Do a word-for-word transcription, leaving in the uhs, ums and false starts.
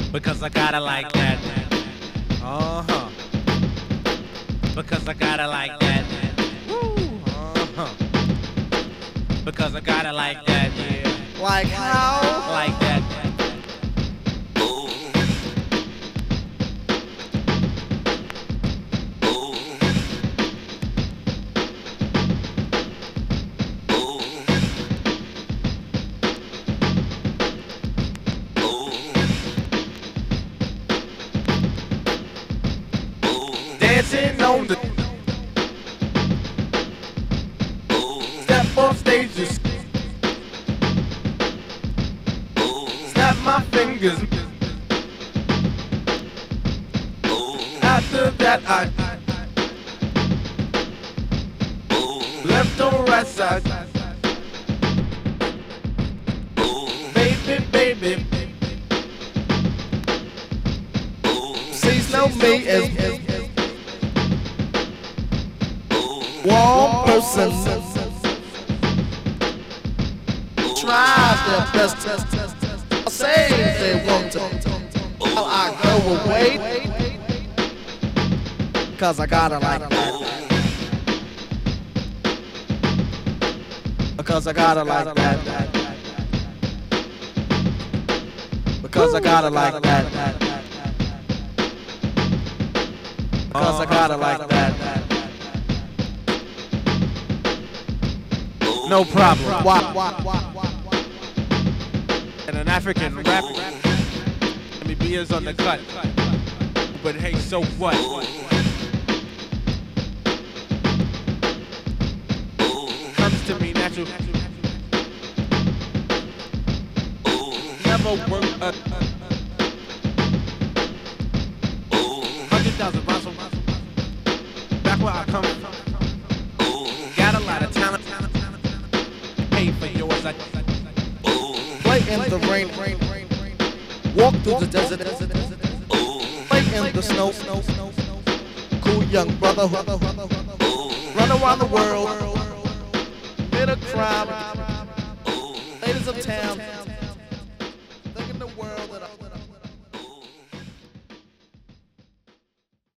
Because I gotta like that. Uh huh. Because I gotta like that. Woo. Uh huh. Because I gotta like that. Yeah. Like how? Like that. Dancing on the step off stages, snap my fingers. After that I left on right side. Baby, baby, please know me as, as one person tries their best to say they want to. While I go away, cause I gotta like that. Because I gotta like that. Because I gotta like that. Because I gotta like that. No problem. Why, why, why, why, why? And an African rap. Let me be is on the cut. But hey, so what? Comes to me natural. Never work a hundred thousand rounds from back where I come from. Got a lot of talent. Pay for yours. I Play in the rain, walk through the desert, play in the snow, cool young brother, run around the world, bit of crime, ladies of town.